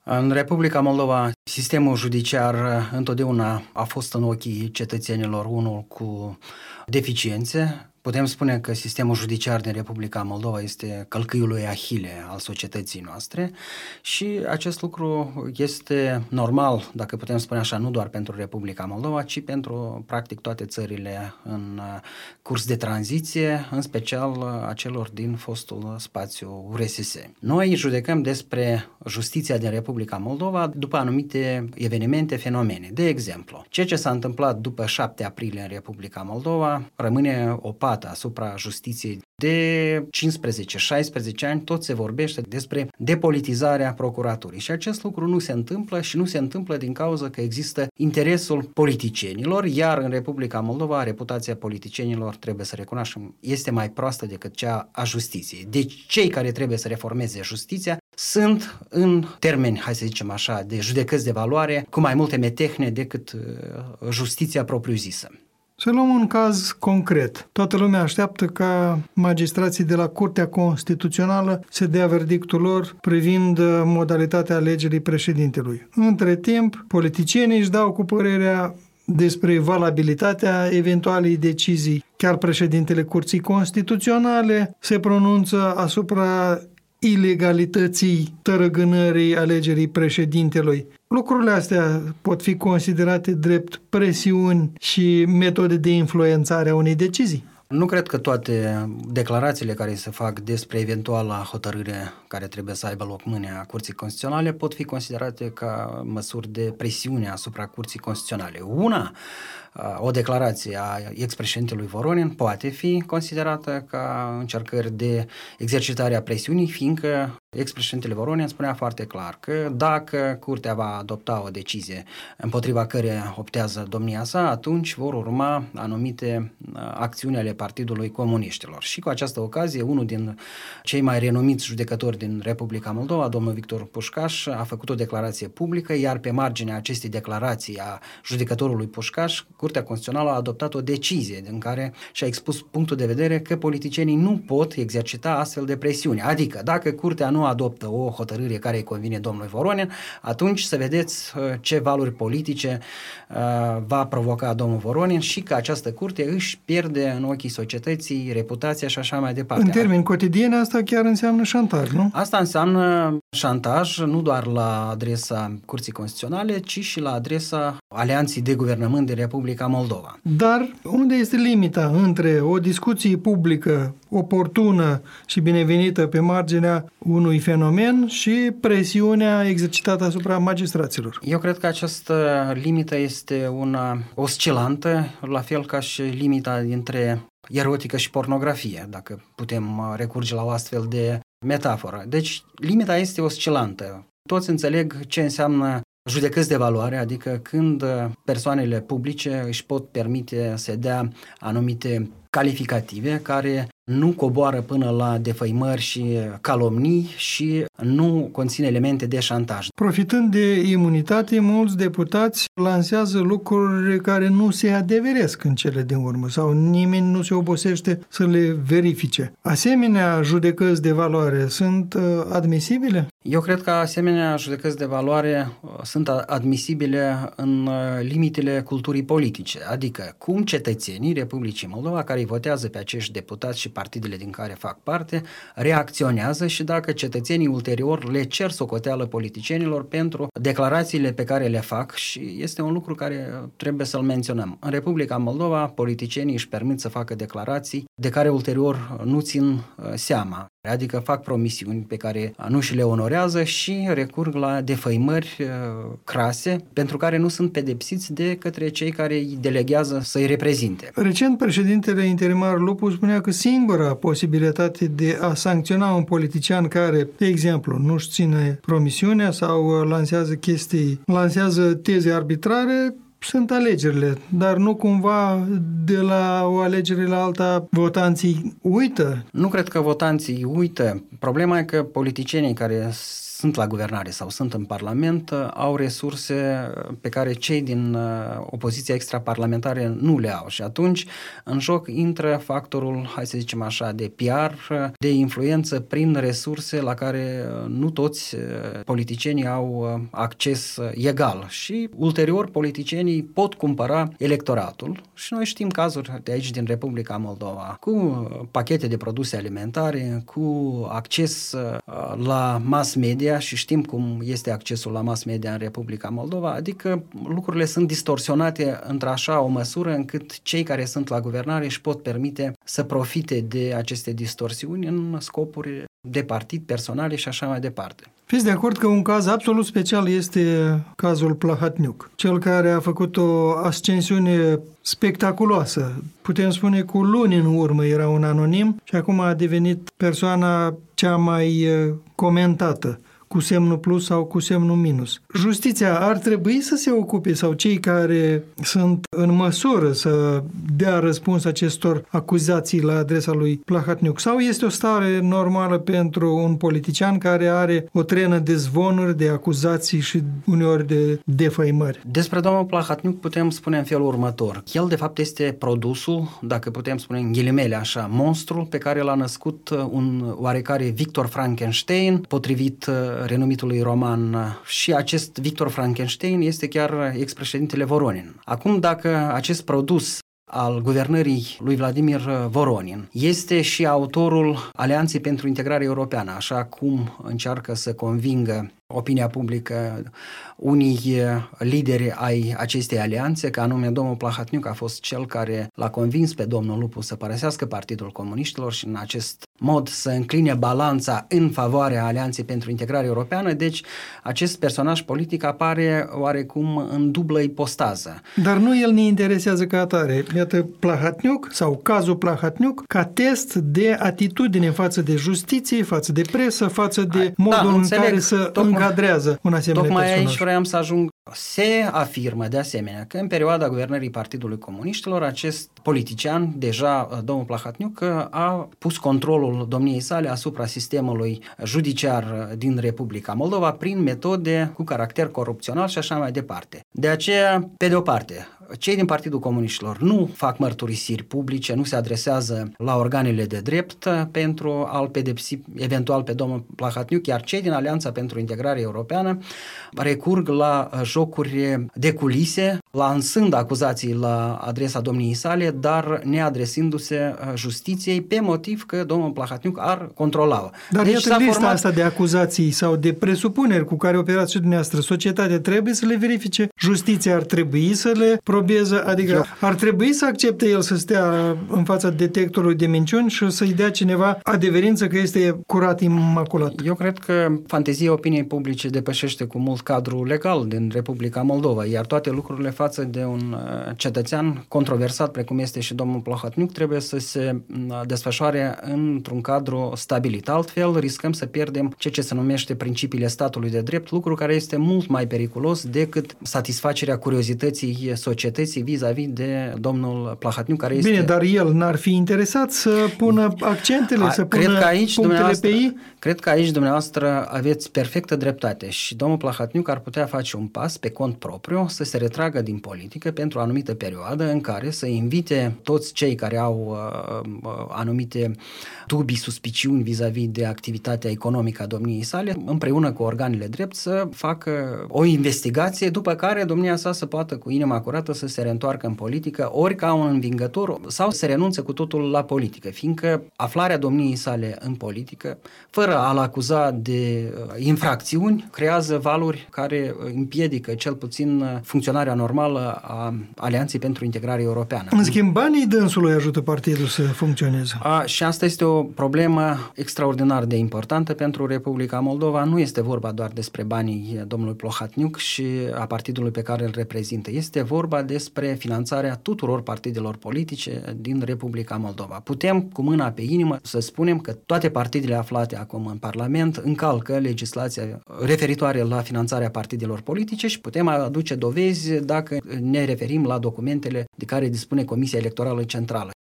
În Republica Moldova, sistemul judiciar întotdeauna a fost în ochii cetățenilor unul cu deficiențe. Putem spune că sistemul judiciar din Republica Moldova este călcâiul lui Ahile al societății noastre și acest lucru este normal, dacă putem spune așa, nu doar pentru Republica Moldova, ci pentru practic toate țările în curs de tranziție, în special acelor din fostul spațiu URSS. Noi judecăm despre justiția din Republica Moldova după anumite evenimente, fenomene. De exemplu, ceea ce s-a întâmplat după 7 aprilie în Republica Moldova rămâne o pată asupra justiției. De 15-16 ani tot se vorbește despre depolitizarea procuraturii și acest lucru nu se întâmplă și nu se întâmplă din cauza că există interesul politicienilor, iar în Republica Moldova reputația politicienilor, trebuie să recunoaștem, este mai proastă decât cea a justiției. Deci cei care trebuie să reformeze justiția sunt în termeni, hai să zicem așa, de judecăți de valoare cu mai multe metehne decât justiția propriu-zisă. Să luăm un caz concret. Toată lumea așteaptă ca magistrații de la Curtea Constituțională să dea verdictul lor privind modalitatea alegerii președintelui. Între timp, politicienii își dau cu părerea despre valabilitatea eventualei decizii. Chiar președintele Curții Constituționale se pronunță asupra ilegalității tărăgânării alegerii președintelui. Lucrurile astea pot fi considerate drept presiuni și metode de influențare a unei decizii. Nu cred că toate declarațiile care se fac despre eventuala hotărâre care trebuie să aibă loc mâine a Curții Constituționale pot fi considerate ca măsuri de presiune asupra Curții Constituționale. O declarație a ex-președintelui Voronin poate fi considerată ca încercări de exercitare a presiunii, fiindcă ex-președintele Voronin spunea foarte clar că dacă Curtea va adopta o decizie împotriva căreia optează domnia sa, atunci vor urma anumite acțiuni ale Partidului Comuniștilor. Și cu această ocazie, unul din cei mai renumiți judecători din Republica Moldova, domnul Victor Pușcaș, a făcut o declarație publică, iar pe marginea acestei declarații a judecătorului Pușcaș, Curtea Constituțională a adoptat o decizie în care și-a expus punctul de vedere că politicienii nu pot exercita astfel de presiuni. Adică, dacă Curtea nu adoptă o hotărâre care îi convine domnului Voronin, atunci să vedeți ce valori politice va provoca domnul Voronin și că această curte își pierde în ochii societății reputația și așa mai departe. În termeni cotidieni, asta chiar înseamnă șantaj, nu? Asta înseamnă șantaj nu doar la adresa Curții Constituționale, ci și la adresa Alianței de Guvernământ de Republica Moldova. Dar unde este limita între o discuție publică oportună și binevenită pe marginea unui fenomen și presiunea exercitată asupra magistraților? Eu cred că această limită este una oscilantă, la fel ca și limita dintre erotică și pornografie, dacă putem recurge la o astfel de metaforă. Deci, limita este oscilantă. Toți înțeleg ce înseamnă judecăți de valoare, adică când persoanele publice își pot permite să dea anumite calificative care nu coboară până la defăimări și calomnii și nu conțin elemente de șantaj. Profitând de imunitate, mulți deputați lansează lucruri care nu se adeveresc în cele din urmă sau nimeni nu se obosește să le verifice. Asemenea judecăți de valoare sunt admisibile? Eu cred că asemenea judecăți de valoare sunt admisibile în limitele culturii politice, adică cum cetățenii Republicii Moldova care îi votează pe acești deputați și partidele din care fac parte reacționează și dacă cetățenii ulterior le cer socoteală politicienilor pentru declarațiile pe care le fac și este un lucru care trebuie să-l menționăm. În Republica Moldova politicienii își permit să facă declarații de care ulterior nu țin seama, adică fac promisiuni pe care nu și le onorează și recurg la defăimări crase pentru care nu sunt pedepsiți de către cei care îi deleghează să-i reprezinte. Recent, președintele interimar Lupu spunea că singura posibilitate de a sancționa un politician care, de exemplu, nu-și ține promisiunea sau lansează teze arbitrare, sunt alegerile, dar nu cumva de la o alegere la alta votanții uită? Nu cred că votanții uită. Problema e că politicienii care sunt la guvernare sau sunt în Parlament au resurse pe care cei din opoziția extraparlamentare nu le au și atunci în joc intră factorul, hai să zicem așa, de PR, de influență prin resurse la care nu toți politicienii au acces egal și ulterior politicienii pot cumpăra electoratul și noi știm cazuri de aici din Republica Moldova cu pachete de produse alimentare, cu acces la mass media și știm cum este accesul la mass media în Republica Moldova, adică lucrurile sunt distorsionate într-așa o măsură încât cei care sunt la guvernare își pot permite să profite de aceste distorsiuni în scopuri de partid, personale și așa mai departe. Fiți de acord că un caz absolut special este cazul Plahotniuc, cel care a făcut o ascensiune spectaculoasă. Putem spune cu luni în urmă era un anonim și acum a devenit persoana cea mai comentată, cu semnul plus sau cu semnul minus. Justiția ar trebui să se ocupe sau cei care sunt în măsură să dea răspuns acestor acuzații la adresa lui Plahotniuc sau este o stare normală pentru un politician care are o trenă de zvonuri, de acuzații și uneori de defăimări? Despre domnul Plahotniuc putem spune în felul următor. El de fapt este produsul, dacă putem spune în ghilimele așa, monstrul pe care l-a născut un oarecare Victor Frankenstein, potrivit renumitului roman, și acest Victor Frankenstein este chiar ex-președintele Voronin. Acum, dacă acest produs al guvernării lui Vladimir Voronin este și autorul Alianței pentru Integrare Europeană, așa cum încearcă să convingă opinia publică unii lideri ai acestei alianțe, că anume domnul Plahotniuc a fost cel care l-a convins pe domnul Lupu să părăsească Partidul Comuniștilor și în acest mod să încline balanța în favoarea Alianței pentru Integrare Europeană, deci acest personaj politic apare oarecum în dublă ipostază. Dar nu el ne interesează ca atare. Iată Plahotniuc sau cazul Plahotniuc ca test de atitudine față de justiție, față de presă, față de modul în care să încadrează un asemenea personaj. Tocmai aici vreau să ajung. Se afirmă de asemenea că în perioada guvernării Partidului Comuniștilor acest politician, deja domnul Plahotniuc, a pus controlul domniei sale asupra sistemului judiciar din Republica Moldova prin metode cu caracter corupțional și așa mai departe. De aceea, pe de o parte, cei din Partidul Comuniștilor nu fac mărturisiri publice, nu se adresează la organele de drept pentru a-l pedepsi eventual pe domnul Plahotniuc, iar cei din Alianța pentru Integrare Europeană recurg la jocuri de culise, lansând acuzații la adresa domniei sale, dar neadresindu-se justiției pe motiv că domnul Plahotniuc ar controla-o. Dar deci iată lista asta de acuzații sau de presupuneri cu care operați și dumneavoastră. Societatea trebuie să le verifice, justiția ar trebui să le probeze, adică ar trebui să accepte el să stea în fața detectorului de minciuni și să-i dea cineva adeverință că este curat, imaculat. Eu cred că fantezia opiniei publice depășește cu mult cadrul legal din Republica Moldova, iar toate lucrurile față de un cetățean controversat, precum este și domnul Plahotniuc, trebuie să se desfășoare într-un cadru stabilit. Altfel, riscăm să pierdem ceea ce se numește principiile statului de drept, lucru care este mult mai periculos decât satisfacerea curiozității societății vis-a-vis de domnul Plahotniuc, care este... Bine, dar el n-ar fi interesat să pună accentele, să pună punctele pe ei? Cred că aici dumneavoastră aveți perfectă dreptate și domnul Plahotniuc ar putea face un pas pe cont propriu să se retragă din politică pentru o anumită perioadă în care să invite toți cei care au anumite dubii, suspiciuni vis-a-vis de activitatea economică a domniei sale, împreună cu organele drept, să facă o investigație, după care domnia sa să poată cu inima curată să se reîntoarcă în politică, ori ca un învingător, sau să renunțe cu totul la politică, fiindcă aflarea domniei sale în politică, fără a-l acuza de infracțiuni, creează valuri care împiedică cel puțin funcționarea normală a Alianței pentru Integrare Europeană. În schimb, banii dânsului ajută partidul să funcționeze. Și asta este o problemă extraordinar de importantă pentru Republica Moldova. Nu este vorba doar despre banii domnului Plahotniuc și a partidului pe care îl reprezintă. Este vorba despre finanțarea tuturor partidelor politice din Republica Moldova. Putem, cu mâna pe inimă, să spunem că toate partidele aflate acum în Parlament încalcă legislația referitoare la finanțarea partidelor politice și putem aduce dovezi dacă ne referim la documentele de care dispune Comisia Electorală Centrală.